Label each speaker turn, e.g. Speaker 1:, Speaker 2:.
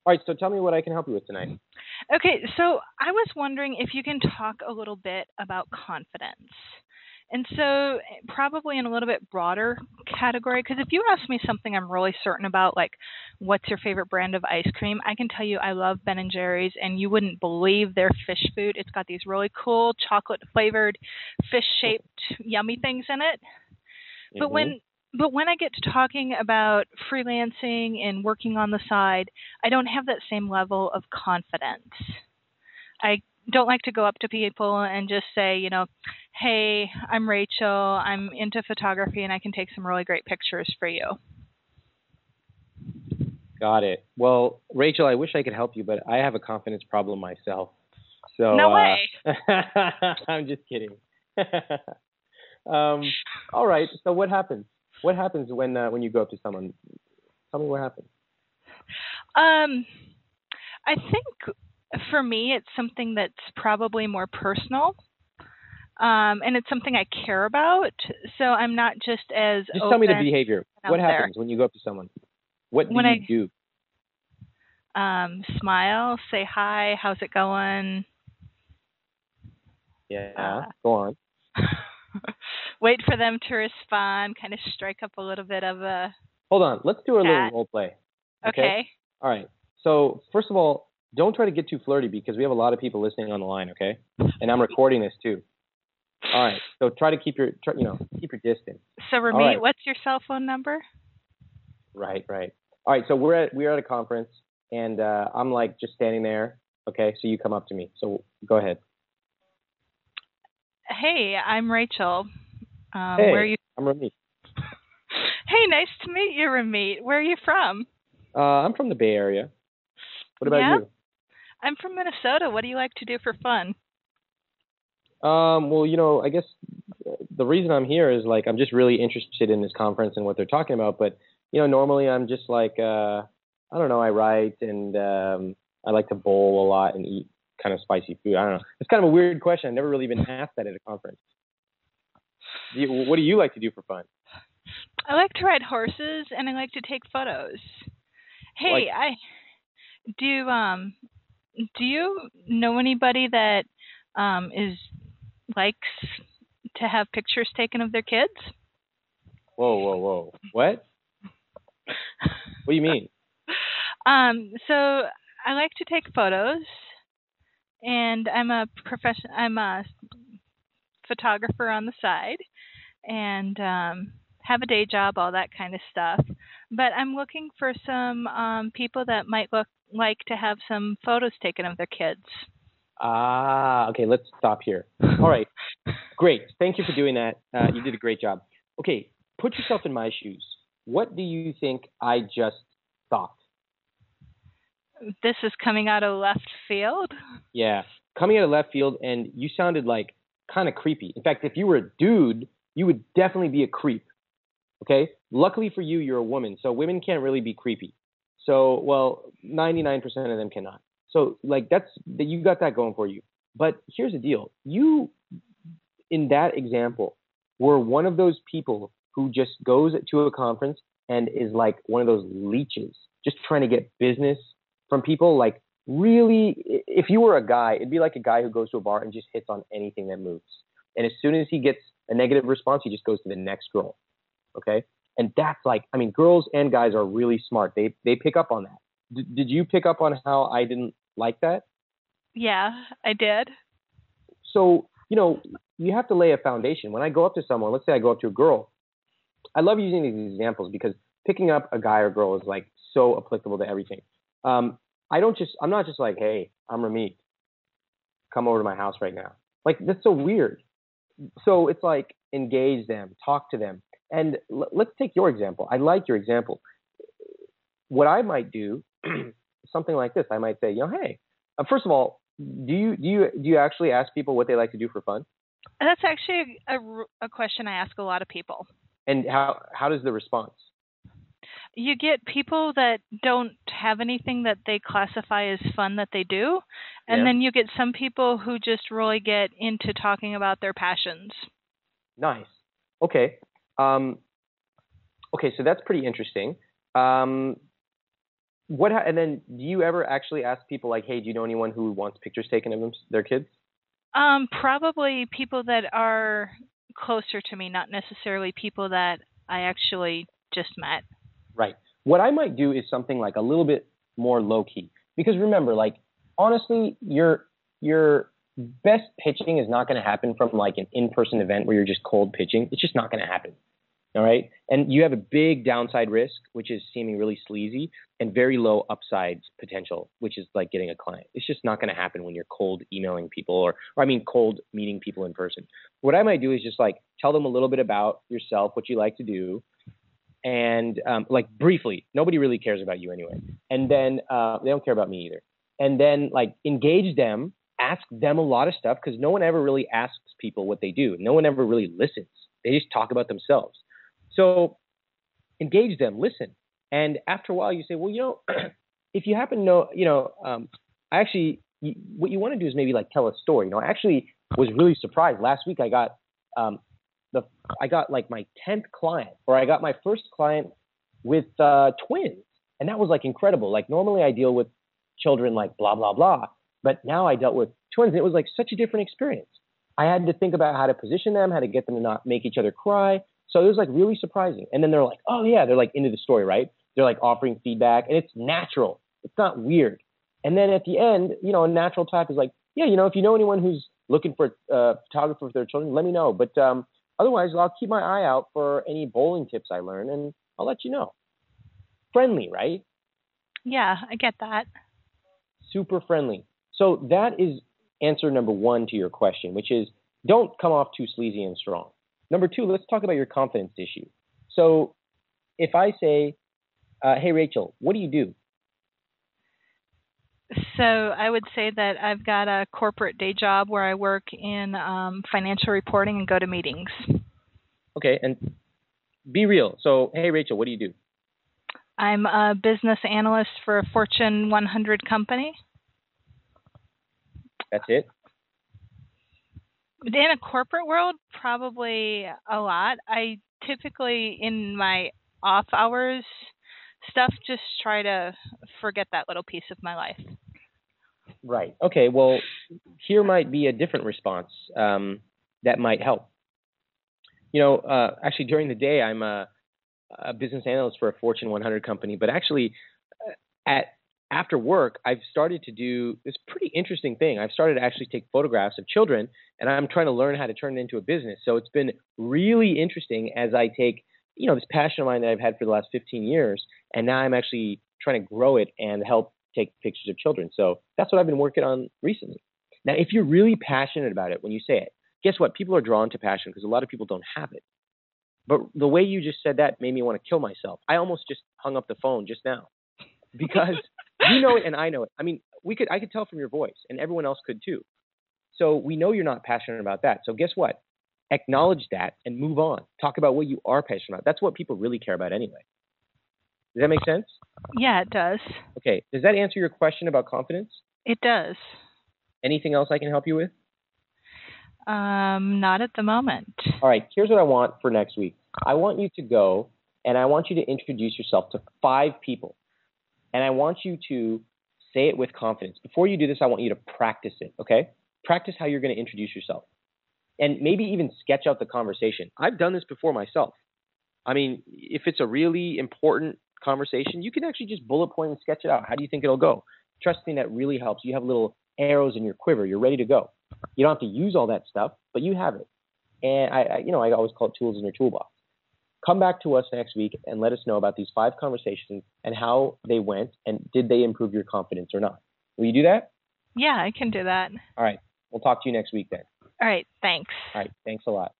Speaker 1: All right, so tell me what I can help you with tonight.
Speaker 2: Okay, so I was wondering if you can talk a little bit about confidence. And so, probably in a little bit broader category, because if you ask me something I'm really certain about, like what's your favorite brand of ice cream, I can tell you I love Ben and Jerry's, and you wouldn't believe their fish food. It's got these really cool chocolate flavored, fish shaped, yummy things in it. But
Speaker 1: Mm-hmm.
Speaker 2: when I get to talking about freelancing and working on the side, I don't have that same level of confidence. I don't like to go up to people and just say, hey, I'm Rachel, I'm into photography, and I can take some really great pictures for you.
Speaker 1: Got it. Well, Rachel, I wish I could help you, but I have a confidence problem myself. So
Speaker 2: No way.
Speaker 1: I'm just kidding. All right. So what happens? What happens when you go up to someone? Tell me what happens.
Speaker 2: I think for me, it's something that's probably more personal. And it's something I care about, so I'm not just as
Speaker 1: Just
Speaker 2: open
Speaker 1: tell me the behavior. What
Speaker 2: there.
Speaker 1: happens when you go up to someone? What do
Speaker 2: When
Speaker 1: you do?
Speaker 2: Smile, say hi, how's it going?
Speaker 1: Yeah, go on.
Speaker 2: Wait for them to respond, kind of strike up a little bit of a...
Speaker 1: Hold on. Let's do a little
Speaker 2: chat.
Speaker 1: role play.
Speaker 2: Okay.
Speaker 1: All right. So first of all, don't try to get too flirty because we have a lot of people listening on the line, okay? And I'm recording this too. All right. So try to keep your distance.
Speaker 2: So Ramit,
Speaker 1: right.
Speaker 2: What's your cell phone number?
Speaker 1: Right. All right. So we're at a conference, and I'm like just standing there. Okay. So you come up to me. So go ahead.
Speaker 2: Hey, I'm Rachel.
Speaker 1: Hey,
Speaker 2: where are you?
Speaker 1: I'm Ramit.
Speaker 2: Hey, nice to meet you, Ramit. Where are you from?
Speaker 1: I'm from the Bay Area. What about you?
Speaker 2: I'm from Minnesota. What do you like to do for fun?
Speaker 1: Well, I guess the reason I'm here is like I'm just really interested in this conference and what they're talking about. But normally I'm just like I don't know. I write and I like to bowl a lot and eat kind of spicy food. I don't know. It's kind of a weird question. I've never really been asked that at a conference. What do you like to do for fun?
Speaker 2: I like to ride horses and I like to take photos. Hey, do you know anybody that likes to have pictures taken of their kids?
Speaker 1: Whoa. What? What do you mean?
Speaker 2: So I like to take photos, and I'm a photographer on the side, and have a day job, all that kind of stuff. But I'm looking for some people that might like to have some photos taken of their kids.
Speaker 1: Okay, let's stop here. All right, great. Thank you for doing that. You did a great job. Okay, put yourself in my shoes. What do you think I just thought?
Speaker 2: This is coming out of left field?
Speaker 1: Yeah, coming out of left field, and you sounded like kind of creepy. In fact, if you were a dude, you would definitely be a creep. Okay? Luckily for you, you're a woman, so women can't really be creepy. So, well, 99% of them cannot. So, like, you got that going for you. But here's the deal. You, in that example, were one of those people who just goes to a conference and is like one of those leeches, just trying to get business from people. Like, really, if you were a guy, it'd be like a guy who goes to a bar and just hits on anything that moves. And as soon as he gets a negative response, he just goes to the next girl. Okay? And that's like, I mean, girls and guys are really smart. They pick up on that. Did you pick up on how I didn't like that?
Speaker 2: Yeah, I did.
Speaker 1: So, you have to lay a foundation. When I go up to someone, let's say I go up to a girl, I love using these examples because picking up a guy or girl is like so applicable to everything. I'm not just like, hey, I'm Ramit. Come over to my house right now. Like, that's so weird. So it's like, engage them, talk to them. And let's take your example. I like your example. What I might do, something like this. I might say, hey, first of all, do you actually ask people what they like to do for fun?
Speaker 2: That's actually a question I ask a lot of people.
Speaker 1: And how does the response?
Speaker 2: You get people that don't have anything that they classify as fun that they do, and then you get some people who just really get into talking about their passions.
Speaker 1: Nice. Okay. Okay, so that's pretty interesting. And then do you ever actually ask people like, hey, do you know anyone who wants pictures taken of their kids?
Speaker 2: Probably people that are closer to me, not necessarily people that I actually just met.
Speaker 1: Right. What I might do is something like a little bit more low key, because remember, like, honestly, your best pitching is not going to happen from like an in-person event where you're just cold pitching. It's just not going to happen. All right. And you have a big downside risk, which is seeming really sleazy, and very low upside potential, which is like getting a client. It's just not going to happen when you're cold emailing people or I mean, cold meeting people in person. What I might do is just like tell them a little bit about yourself, what you like to do. And like briefly, nobody really cares about you anyway. And then they don't care about me either. And then like engage them, ask them a lot of stuff, because no one ever really asks people what they do. No one ever really listens. They just talk about themselves. So engage them, listen. And after a while you say, well, you know, if you happen to know, you know, what you want to do is maybe like tell a story. You know, I actually was really surprised. Last week I got like my 10th client, or I got my first client with twins. And that was like incredible. Like normally I deal with children like blah, blah, blah. But now I dealt with twins. It was like such a different experience. I had to think about how to position them, how to get them to not make each other cry. So it was like really surprising. And then they're like, oh yeah, they're like into the story, right? They're like offering feedback, and it's natural. It's not weird. And then at the end, you know, a natural talk is like, yeah, you know, if you know anyone who's looking for a photographer for their children, let me know. But otherwise, I'll keep my eye out for any bowling tips I learn, and I'll let you know. Friendly, right?
Speaker 2: Yeah, I get that.
Speaker 1: Super friendly. So that is answer number one to your question, which is don't come off too sleazy and strong. Number two, let's talk about your confidence issue. So if I say, hey, Rachel, what do you do?
Speaker 2: So I would say that I've got a corporate day job where I work in financial reporting and go to meetings.
Speaker 1: Okay, and be real. So, hey, Rachel, what do you do?
Speaker 2: I'm a business analyst for a Fortune 100 company.
Speaker 1: That's it?
Speaker 2: In a corporate world, probably a lot. I typically, in my off hours stuff, just try to forget that little piece of my life.
Speaker 1: Right. Okay, well, here might be a different response that might help. You know, actually, during the day, I'm a business analyst for a Fortune 100 company, but actually, after work, I've started to do this pretty interesting thing. I've started to actually take photographs of children, and I'm trying to learn how to turn it into a business. So it's been really interesting as I take, you know, this passion of mine that I've had for the last 15 years, and now I'm actually trying to grow it and help take pictures of children. So that's what I've been working on recently. Now, if you're really passionate about it when you say it, guess what? People are drawn to passion because a lot of people don't have it. But the way you just said that made me want to kill myself. I almost just hung up the phone just now because you know it and I know it. I mean, I could tell from your voice, and everyone else could too. So we know you're not passionate about that. So guess what? Acknowledge that and move on. Talk about what you are passionate about. That's what people really care about anyway. Does that make sense?
Speaker 2: Yeah, it does.
Speaker 1: Okay. Does that answer your question about confidence?
Speaker 2: It does.
Speaker 1: Anything else I can help you with?
Speaker 2: Not at the moment.
Speaker 1: All right. Here's what I want for next week. I want you to go and I want you to introduce yourself to 5 people. And I want you to say it with confidence. Before you do this, I want you to practice it, okay? Practice how you're going to introduce yourself. And maybe even sketch out the conversation. I've done this before myself. I mean, if it's a really important conversation, you can actually just bullet point and sketch it out. How do you think it'll go? Trust me, that really helps. You have little arrows in your quiver. You're ready to go. You don't have to use all that stuff, but you have it. And I always call it tools in your toolbox. Come back to us next week and let us know about these 5 conversations and how they went and did they improve your confidence or not. Will you do that?
Speaker 2: Yeah, I can do that.
Speaker 1: All right. We'll talk to you next week then.
Speaker 2: All right. Thanks.
Speaker 1: All right. Thanks a lot.